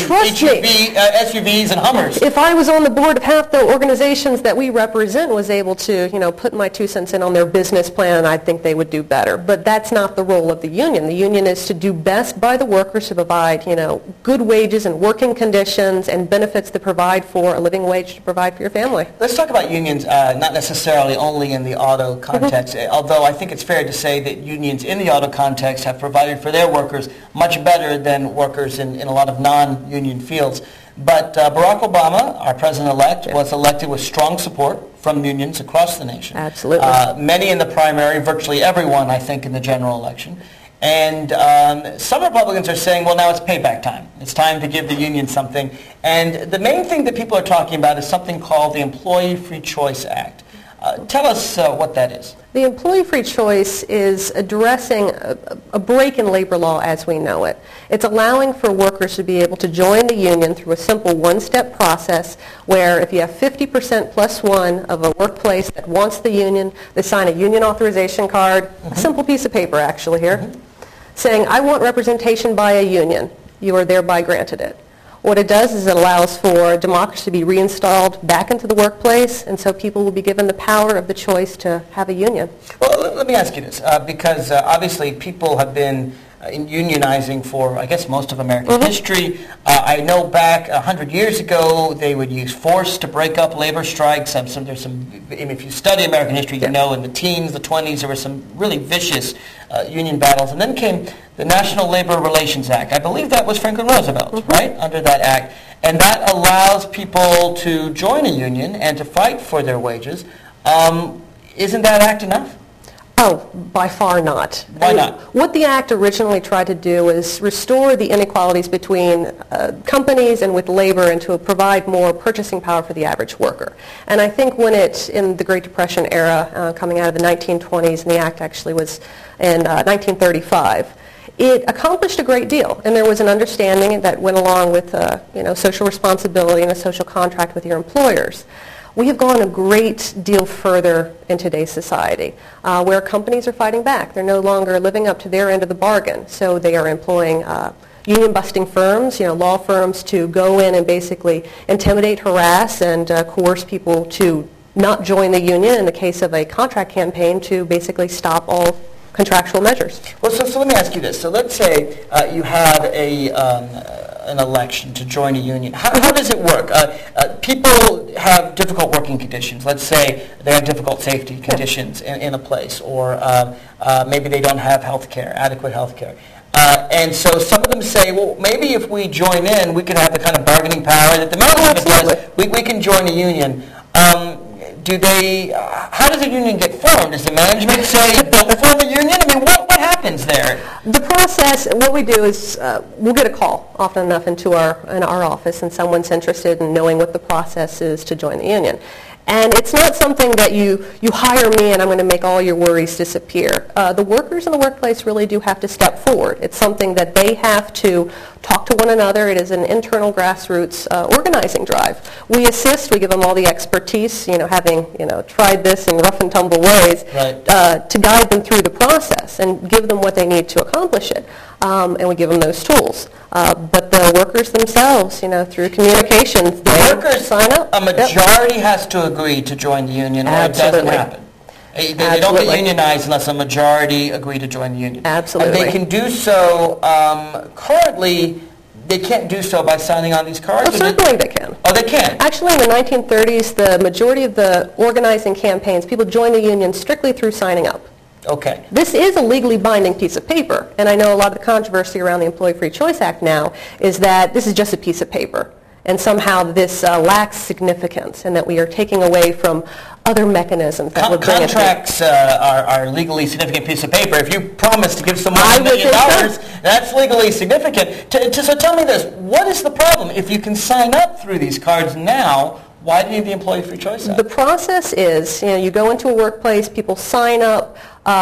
C: SUVs and Hummers.
G: If I was on the board of half the organizations that we represent was able to put my 2 cents in on their business plan, I think think they would do better. But that's not the role of the union. The union is to do best by the workers, to provide, good wages and working conditions and benefits that provide for a living wage to provide for your family.
C: Let's talk about unions, not necessarily only in the auto context, although I think it's fair to say that unions in the auto context have provided for their workers much better than workers in a lot of non-union fields. But Barack Obama, our president-elect, was elected with strong support from unions across the nation.
G: Absolutely.
C: Many in the primary, virtually everyone, I think, in the general election. And some Republicans are saying, well, now it's payback time. It's time to give the union something. And the main thing that people are talking about is something called the Employee Free Choice Act. Tell us what that is.
G: The Employee Free Choice is addressing a break in labor law as we know it. It's allowing for workers to be able to join the union through a simple one-step process where if you have 50% plus one of a workplace that wants the union, they sign a union authorization card, a simple piece of paper actually here, saying, I want representation by a union. You are thereby granted it. What it does is it allows for democracy to be reinstalled back into the workplace, and so people will be given the power of the choice to have a union.
C: Well, let me ask you this, because obviously people have been unionizing for, I guess, most of American history. I know back 100 years ago, they would use force to break up labor strikes. If you study American history, you know in the teens, the 20s, there were some really vicious union battles. And then came the National Labor Relations Act. I believe that was Franklin Roosevelt, right, under that act. And that allows people to join a union and to fight for their wages. Isn't that act enough?
G: Oh, by far not.
C: Why not?
G: What the Act originally tried to do is restore the inequalities between companies and with labor and to provide more purchasing power for the average worker. And I think when in the Great Depression era, coming out of the 1920s, and the Act actually was in 1935, it accomplished a great deal, and there was an understanding that went along with social responsibility and a social contract with your employers. We have gone a great deal further in today's society, where companies are fighting back. They're no longer living up to their end of the bargain, so they are employing union-busting firms, law firms, to go in and basically intimidate, harass, and coerce people to not join the union. In the case of a contract campaign, to basically stop all contractual measures.
C: Well, so let me ask you this. So let's say you have an election to join a union. How does it work? People have difficult working conditions. Let's say they have difficult safety conditions in a place, or maybe they don't have adequate health care. And so some of them say, well, maybe if we join in, we can have the kind of bargaining power that the management does. We can join a union. How does a union get formed? Does the management say, don't form a union? I mean, what happens there?
G: The process, what we do is we'll get a call often enough in our office, and someone's interested in knowing what the process is to join the union. And it's not something that you hire me and I'm going to make all your worries disappear. The workers in the workplace really do have to step forward. It's something that they have to talk to one another. It is an internal grassroots organizing drive. We assist, we give them all the expertise, having tried this in rough and tumble ways, to guide them through the process and give them what they need to accomplish it. And we give them those tools. But the workers themselves, through communications,
C: the workers
G: sign up.
C: A majority has to agree to join the union, or
G: Absolutely.
C: it doesn't happen. They don't get unionized unless a majority agree to join the union.
G: Absolutely.
C: And they can do so, currently, they can't do so by signing on these cards?
G: Oh, certainly they can.
C: Oh, they can?
G: Actually, in the 1930s, the majority of the organizing campaigns, people joined the union strictly through signing up.
C: Okay.
G: This is a legally binding piece of paper, and I know a lot of the controversy around the Employee Free Choice Act now is that this is just a piece of paper, and somehow this lacks significance, and that we are taking away from other mechanisms that would bring
C: Contracts are legally significant piece of paper. If you promise to give someone $1 million, that's legally significant. So tell me this, what is the problem? If you can sign up through these cards now, why do you need the Employee Free Choice Act?
G: The process is, you go into a workplace, people sign up.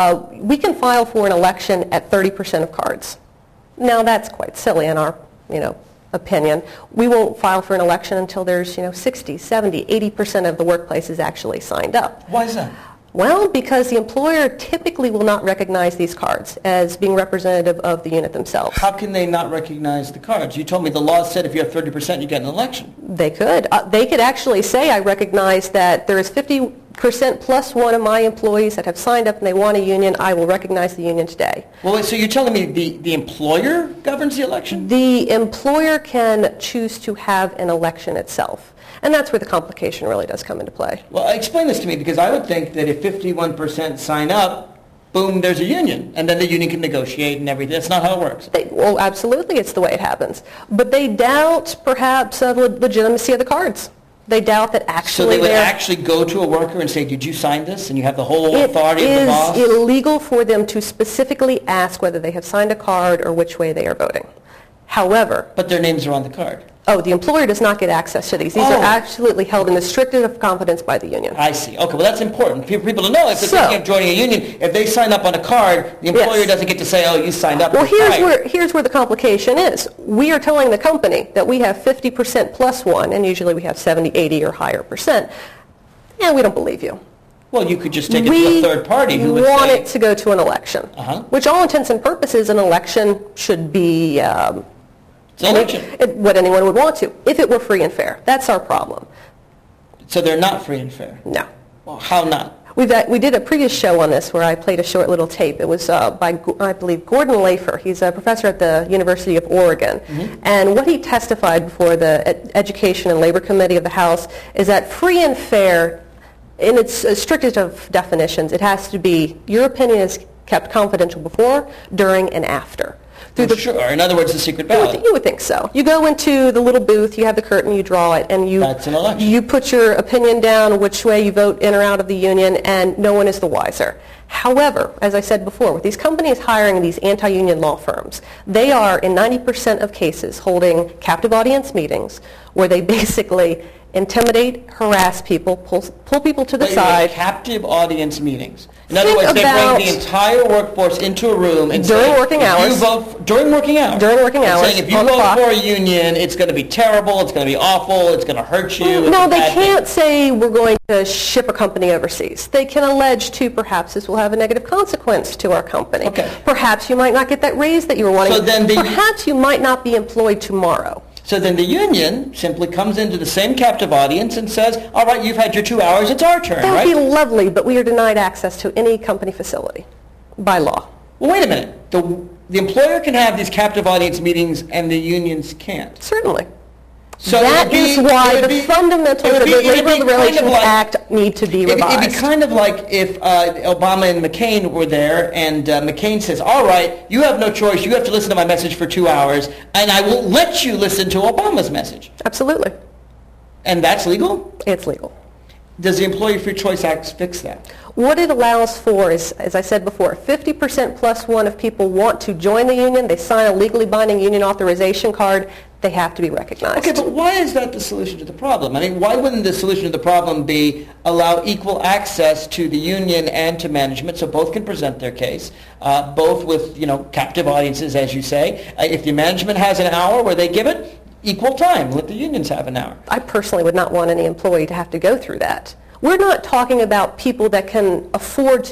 G: We can file for an election at 30% of cards. Now that's quite silly in our, opinion. We won't file for an election until there's, 60, 70, 80% of the workplace is actually signed up.
C: Why is that?
G: Well, because the employer typically will not recognize these cards as being representative of the unit themselves.
C: How can they not recognize the cards? You told me the law said if you have 30%, you get an election.
G: They could. They could actually say, I recognize that there is 50 50% plus one of my employees that have signed up and they want a union, I will recognize the union today.
C: Well, wait, so you're telling me the employer governs the election?
G: The employer can choose to have an election itself. And that's where the complication really does come into play.
C: Well, explain this to me, because I would think that if 51% sign up, boom, there's a union, and then the union can negotiate and everything. That's not how it works.
G: Well, absolutely, it's the way it happens. But they doubt, perhaps, legitimacy of the cards. They doubt that actually
C: So they would actually go to a worker and say, did you sign this? And you have the whole authority of the boss?
G: It is illegal for them to specifically ask whether they have signed a card or which way they are voting. However...
C: But their names are on the card.
G: Oh, the employer does not get access to these. These are absolutely held in the strictest of confidence by the union.
C: I see. Okay, well, that's important for people to know. If they're thinking of joining a union, if they sign up on a card, the employer doesn't get to say, oh, you signed up.
G: Well, here's where the complication is. We are telling the company that we have 50% plus one, and usually we have 70, 80, or higher percent, and we don't believe you.
C: Well, you could just take it to a third party who would say...
G: We want it to go to an election, which all intents and purposes, an election should be... what anyone would want to, if it were free and fair. That's our problem.
C: So they're not free and fair?
G: No.
C: Well, how not?
G: We did a previous show on this where I played a short little tape. It was by, I believe, Gordon Lafer. He's a professor at the University of Oregon. And what he testified before the Education and Labor Committee of the House is that free and fair, in its strictest of definitions, it has to be, your opinion is kept confidential before, during, and after.
C: Sure. In other words, the secret ballot.
G: You would think so. You go into the little booth, you have the curtain, you draw it, and
C: That's an election.
G: You put your opinion down, which way you vote in or out of the union, and no one is the wiser. However, as I said before, with these companies hiring these anti-union law firms, they are, in 90% of cases, holding captive audience meetings where they basically intimidate, harass people, pull people to the side.
C: Captive audience meetings. In other words, they bring the entire workforce into a room and
G: during working hours.
C: During working hours. Saying if you vote for a union, it's going to be terrible, it's going to be awful, it's going to hurt you.
G: No, they can't say we're going to ship a company overseas. They can allege to perhaps this will have a negative consequence to our company. Perhaps you might not get that raise that you were wanting. Perhaps you might not be employed tomorrow.
C: So then the union simply comes into the same captive audience and says, all right, you've had your 2 hours, it's our turn,
G: That would be lovely, but we are denied access to any company facility by law.
C: Well, wait a minute. The employer can have these captive audience meetings and the unions can't.
G: Certainly.
C: So
G: that is why the fundamentals of the Labor Relations Act need to be revised.
C: It'd be kind of like if Obama and McCain were there, and McCain says, all right, you have no choice, you have to listen to my message for 2 hours, and I will let you listen to Obama's message.
G: Absolutely.
C: And that's legal?
G: It's legal.
C: Does the Employee Free Choice Act fix that?
G: What it allows for is, as I said before, 50% plus one of people want to join the union, they sign a legally binding union authorization card, they have to be recognized.
C: Okay, but why is that the solution to the problem? I mean, why wouldn't the solution to the problem be allow equal access to the union and to management so both can present their case, both with, captive audiences, as you say. If the management has an hour where they give it, equal time. Let the unions have an hour.
G: I personally would not want any employee to have to go through that. We're not talking about people that can afford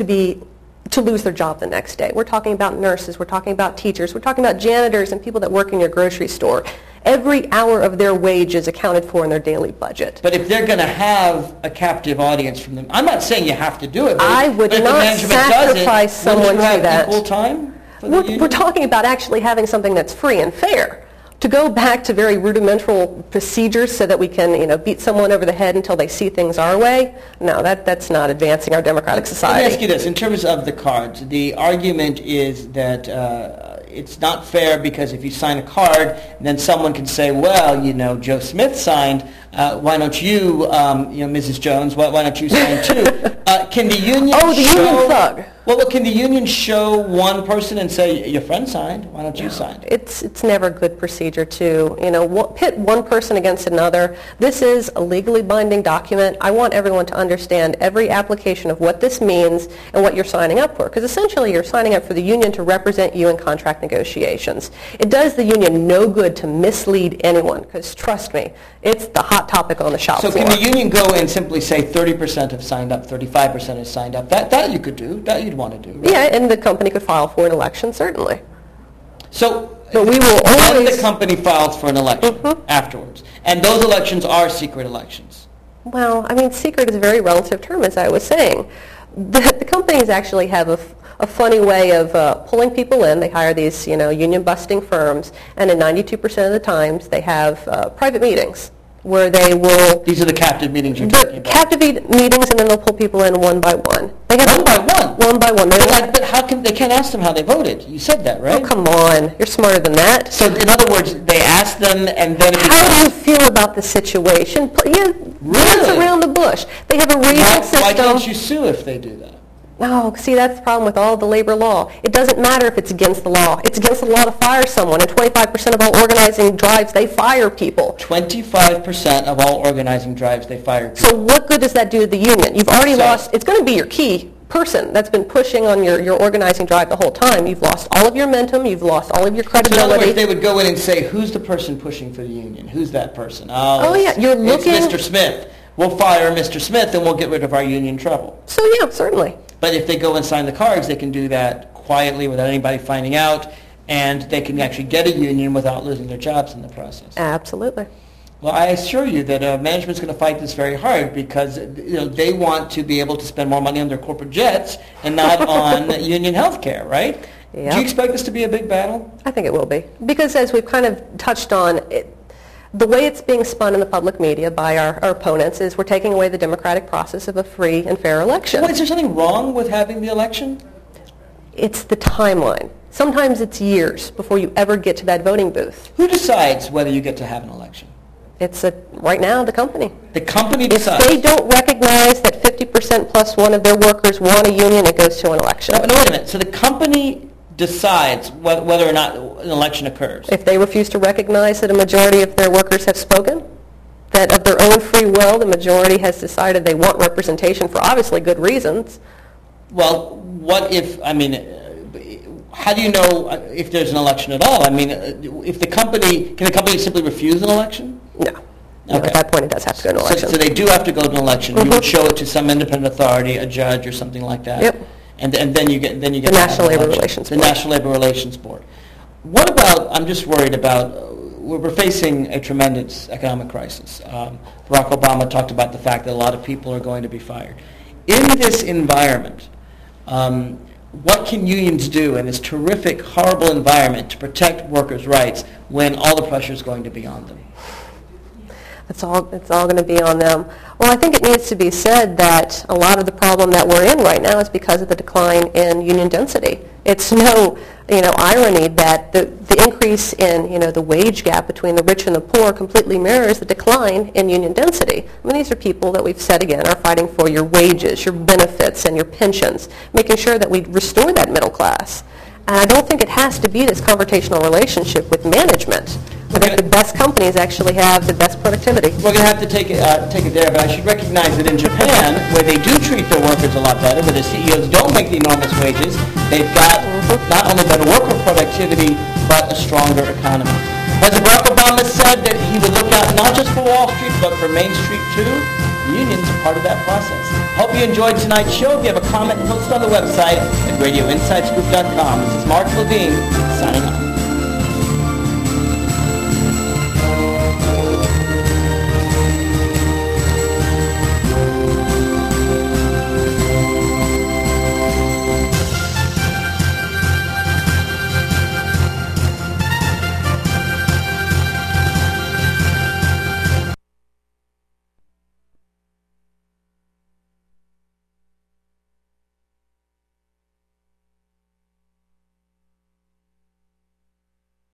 G: to lose their job the next day. We're talking about nurses, we're talking about teachers, we're talking about janitors and people that work in your grocery store. Every hour of their wage is accounted for in their daily budget.
C: But if they're going to have a captive audience from them, I'm not saying you have to do it, but
G: I would not sacrifice someone to that.
C: Equal time?
G: We're talking about actually having something that's free and fair. To go back to very rudimental procedures so that we can, beat someone over the head until they see things our way, no, that's not advancing our democratic society.
C: Let me ask you this. In terms of the cards, the argument is that it's not fair because if you sign a card, then someone can say, well, Joe Smith signed. Why don't you, Mrs. Jones, why don't you sign too? Can the union
G: union thug.
C: Well, can the union show one person and say, your friend signed, why don't you sign?
G: It's never a good procedure to, pit one person against another. This is a legally binding document. I want everyone to understand every application of what this means and what you're signing up for, because essentially you're signing up for the union to represent you in contract negotiations. It does the union no good to mislead anyone, because trust me, it's the hot topic on the shop floor.
C: So can the union go and simply say 30% have signed up, 35% have signed up? That you could do. That you'd want to do. Right?
G: Yeah, and the company could file for an election, certainly.
C: So
G: but we will
C: then the company files for an election afterwards. And those elections are secret elections.
G: Well, I mean, secret is a very relative term, as I was saying. The companies actually have a funny way of pulling people in. They hire these, union-busting firms, and in 92% of the times, they have private meetings where they will...
C: These are the captive meetings you're talking about.
G: Captive meetings, and then they'll pull people in one by one. They have
C: one by one?
G: One by one.
C: But how can they can't ask them how they voted? You said that, right?
G: Oh, come on. You're smarter than that.
C: So, in other words, they ask them, and then...
G: How do you feel about the situation? Dance around the bush. They have a rating system.
C: Why can't you sue if they do that?
G: Oh, see, that's the problem with all the labor law. It doesn't matter if it's against the law. It's against the law to fire someone, and 25% of all organizing drives, they fire people.
C: 25% of all organizing drives, they fire people.
G: So what good does that do to the union? You've already lost, it's going to be your key person that's been pushing on your organizing drive the whole time. You've lost all of your momentum, you've lost all of your credibility.
C: So in other words, they would go in and say, who's the person pushing for the union? Who's that person?
G: Oh yeah, you're looking...
C: It's Mr. Smith. We'll fire Mr. Smith and we'll get rid of our union trouble.
G: So yeah, certainly.
C: But if they go and sign the cards, they can do that quietly without anybody finding out, and they can actually get a union without losing their jobs in the process.
G: Absolutely.
C: Well, I assure you that management's going to fight this very hard because they want to be able to spend more money on their corporate jets and not on union health care, right? Yep. Do you expect this to be a big battle?
G: I think it will be. Because as we've kind of touched on, the way it's being spun in the public media by our opponents is we're taking away the democratic process of a free and fair election.
C: Well, is there something wrong with having the election?
G: It's the timeline. Sometimes it's years before you ever get to that voting booth.
C: Who decides whether you get to have an election?
G: It's right now the company.
C: The company decides.
G: If they don't recognize that 50% plus one of their workers want a union, it goes to an election.
C: No, wait a minute. So the company decides whether or not an election occurs.
G: If they refuse to recognize that a majority of their workers have spoken, that of their own free will, the majority has decided they want representation for obviously good reasons.
C: Well, what if, how do you know if there's an election at all? If the company, can the company simply refuse an election?
G: No. Okay. At that point, it does have to go to an election.
C: So they do have to go to an election. You would show it to some independent authority, a judge or something like that.
G: Yep.
C: And then you get the
G: National Labor Relations Board.
C: The National Labor Relations Board. What about? I'm just worried about. We're facing a tremendous economic crisis. Barack Obama talked about the fact that a lot of people are going to be fired. In this environment, what can unions do in this terrific, horrible environment to protect workers' rights when all the pressure is going to be on them?
G: It's all going to be on them. Well, I think it needs to be said that a lot of the problem that we're in right now is because of the decline in union density. It's no, irony that the increase in, the wage gap between the rich and the poor completely mirrors the decline in union density. These are people that we've said again are fighting for your wages, your benefits, and your pensions, making sure that we restore that middle class. And I don't think it has to be this confrontational relationship with management. I think the best companies actually have the best productivity.
C: We're going to have to take it there, but I should recognize that in Japan, where they do treat their workers a lot better, where the CEOs don't make the enormous wages, they've got not only better worker productivity, but a stronger economy. President Barack Obama said that he would look out not just for Wall Street, but for Main Street too. Unions are part of that process. Hope you enjoyed tonight's show. If you have a comment, post it on the website at radioinsidescoop.com. This is Mark Levine, signing off.